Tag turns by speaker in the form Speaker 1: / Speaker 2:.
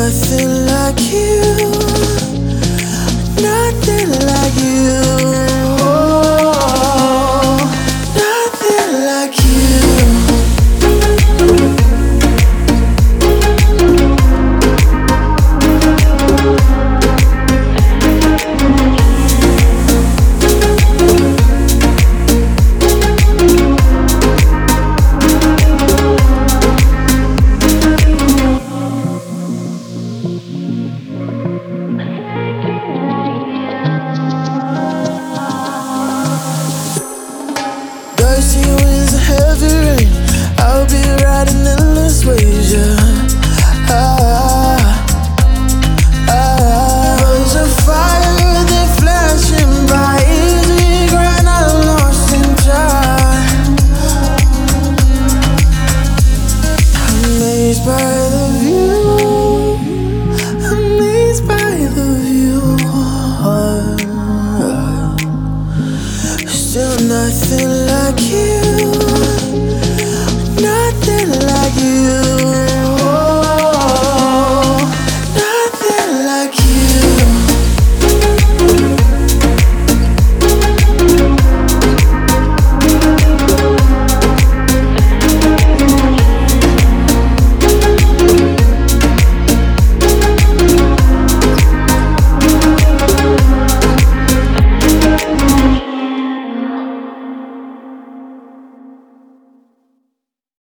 Speaker 1: nothing like you, nothing like you. Oh, nothing like you. Dusty winds and heavy rain, I'll be riding endless waves, yeah. Birds of fire, they're flashing by, easy grind, I'm lost in time. Amazed by the view, amazed by the view. Still nothing like you.